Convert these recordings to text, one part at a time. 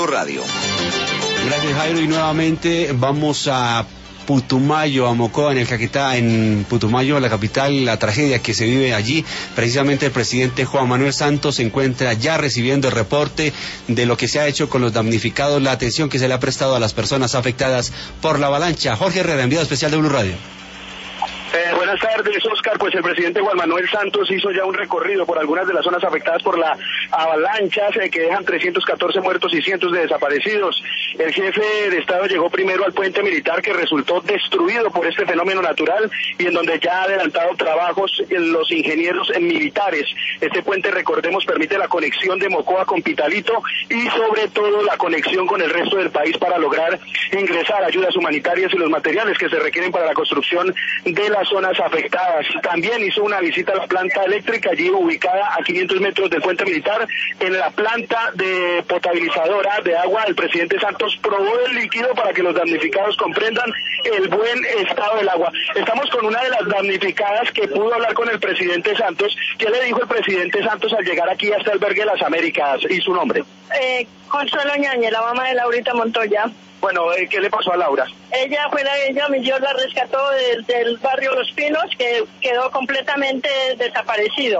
Radio. Gracias, Jairo, y nuevamente vamos a Putumayo, a Mocoa, en el Caquetá, en Putumayo, la capital, la tragedia que se vive allí. Precisamente el presidente Juan Manuel Santos se encuentra ya recibiendo el reporte de lo que se ha hecho con los damnificados, la atención que se le ha prestado a las personas afectadas por la avalancha. Jorge Herrera, enviado especial de Blue Radio. Buenas tardes, Oscar. Pues el presidente Juan Manuel Santos hizo ya un recorrido por algunas de las zonas afectadas por la avalancha, que dejan 314 muertos y cientos de desaparecidos. El jefe de Estado llegó primero al puente militar, que resultó destruido por este fenómeno natural y en donde ya ha adelantado trabajos los ingenieros militares. Este puente, recordemos, permite la conexión de Mocoa con Pitalito y sobre todo la conexión con el resto del país para lograr ingresar ayudas humanitarias y los materiales que se requieren para la construcción de las zonas afectadas. También hizo una visita a la planta eléctrica, allí ubicada a 500 metros del puente militar. En la planta de potabilizadora de agua, el presidente Santos probó el líquido para que los damnificados comprendan el buen estado del agua. Estamos con una de las damnificadas que pudo hablar con el presidente Santos. ¿Qué le dijo el presidente Santos al llegar aquí a este albergue de las Américas y su nombre? Consuelo Ñañez, la mamá de Laurita Montoya. Bueno, ¿qué le pasó a Laura? Ella la rescató del barrio Los Pinos, que quedó completamente desaparecido.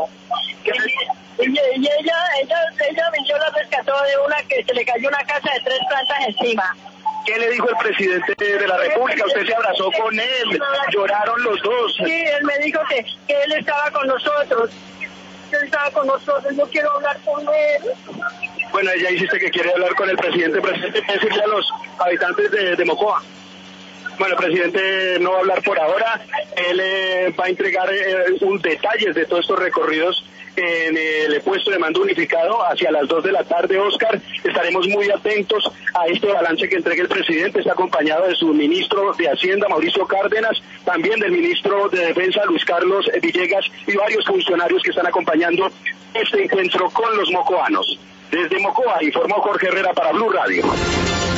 Y ella la rescató de una que se le cayó una casa de 3 plantas encima. ¿Qué le dijo el presidente de la República? Usted se abrazó con él, lloraron los dos. Sí, él me dijo que él estaba con nosotros. Yo quiero hablar con él. Bueno, ella insiste que quiere hablar con el presidente. Presidente, ¿qué decirle a los habitantes de Mocoa? Bueno, el presidente no va a hablar por ahora. Él va a entregar detalles de todos estos recorridos en el puesto de mando unificado hacia las 2 de la tarde, Oscar. Estaremos muy atentos a este balance que entregue el presidente. Está acompañado de su ministro de Hacienda, Mauricio Cárdenas, también del ministro de Defensa, Luis Carlos Villegas, y varios funcionarios que están acompañando este encuentro con los mocoanos. Desde Mocoa informó Jorge Herrera para Blue Radio.